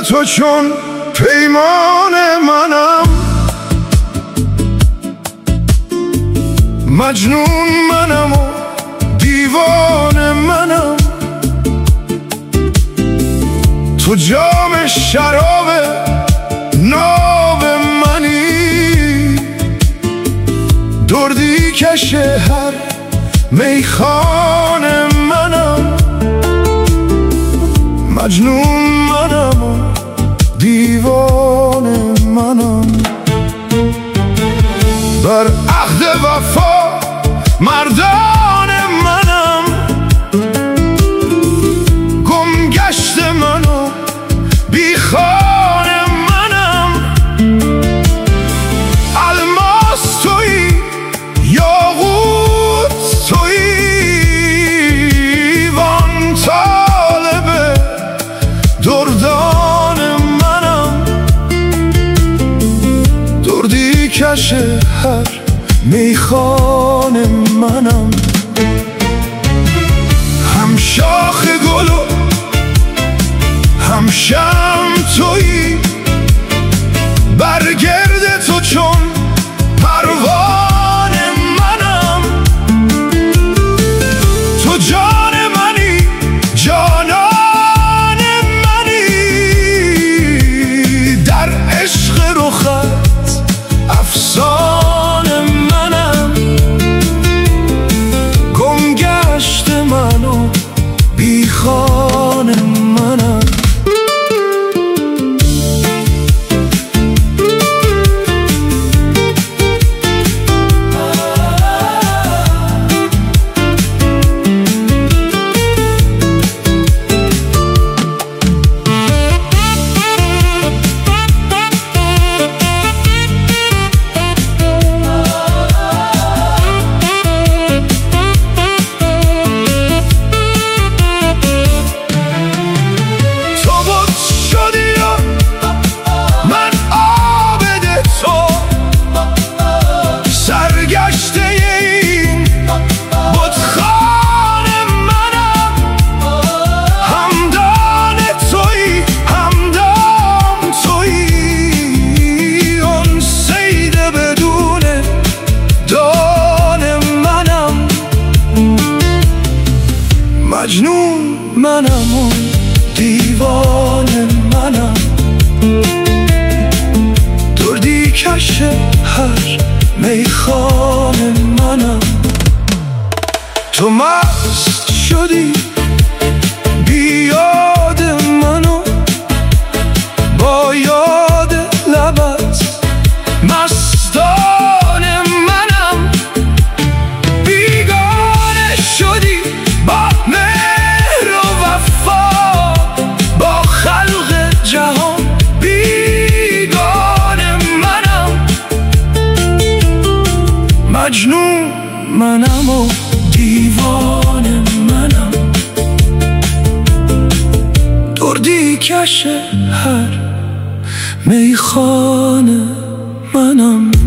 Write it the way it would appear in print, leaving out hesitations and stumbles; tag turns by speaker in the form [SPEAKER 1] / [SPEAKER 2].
[SPEAKER 1] تو چون پیمان منم، مجنون منم و دیوانه منم. تو جام شراب ناب منی، دردی کش هر میخانه منم. مجنون منم و دیوانه منم. بر عهد وفا مردان منم، گم گشت منو بی خانه منم. الماس تویی، یاقوت تویی، وان طالب دردان منم. دردی کش هر میخانه منم. هم شاخ گل و هم شمع تویی، برگرد تو چون پروانه منم. تو جان منی، جانان منی، در عشق رخت افسانه منم. گم گشت منو بی خانه منم. مجنون منم و دیوانه منم. دردی کش هر میخانه منم. تو مست شدی بی یاد منو، با یاد لبت مستانه منم. بیگانه شدی با مهر و وفا، با خلق جهان بیگانه منم. مجنون منم و دیوانه منم. دردی کش هر میخانه منم.